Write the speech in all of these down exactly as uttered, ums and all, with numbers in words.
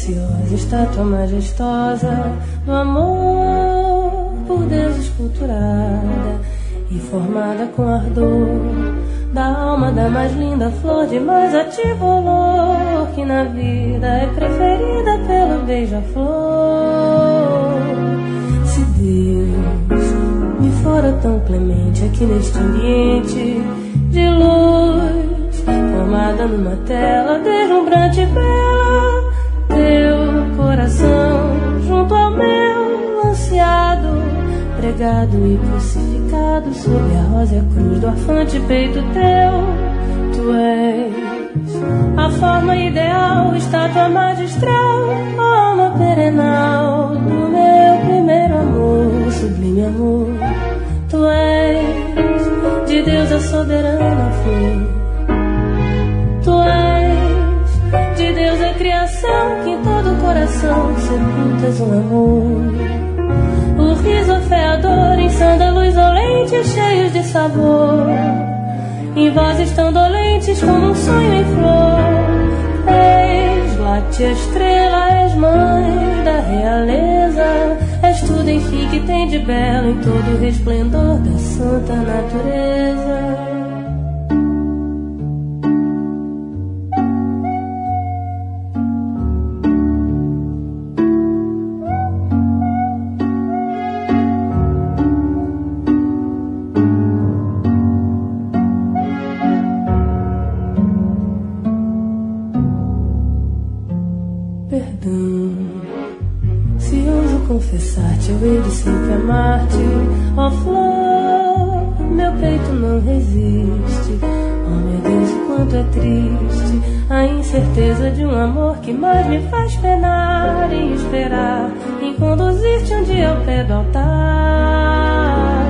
graciosa estátua majestosa do amor por Deus esculturada e formada com ardor da alma da mais linda flor de mais ativo olor, que na vida é preferida pelo beija-flor. Se Deus me fora tão clemente aqui neste ambiente de luz, formada numa tela deslumbrante e bela, teu coração junto ao meu ansiado, pregado e crucificado sob a rósea cruz do afante peito teu. Tu és a forma ideal, estátua magistral, alma perenal do meu primeiro amor, sublime amor. Tu és de Deus a soberana flor. Tu és de Deus a criação, que em todo coração sepultas um amor. O riso afeador em sândalos olentes cheios de sabor, em vozes tão dolentes como um sonho em flor. És láctea estrela, és mãe da realeza, és tudo enfim que tem de belo em todo o resplendor da santa natureza. Confessar-te, eu hei de sempre amar-te, ó flor, meu peito não resiste. Oh meu Deus, o quanto é triste a incerteza de um amor que mais me faz penar e esperar em conduzir-te um dia ao pé do altar.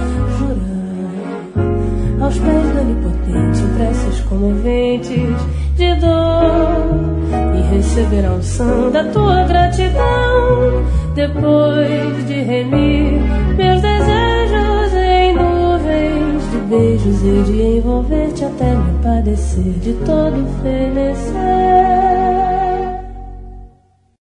Jurar aos pés do onipotente em preces comoventes de dor e receber a unção da tua gratidão, depois de remir meus desejos em nuvens de beijos e de envolver-te até me padecer de todo fenecer.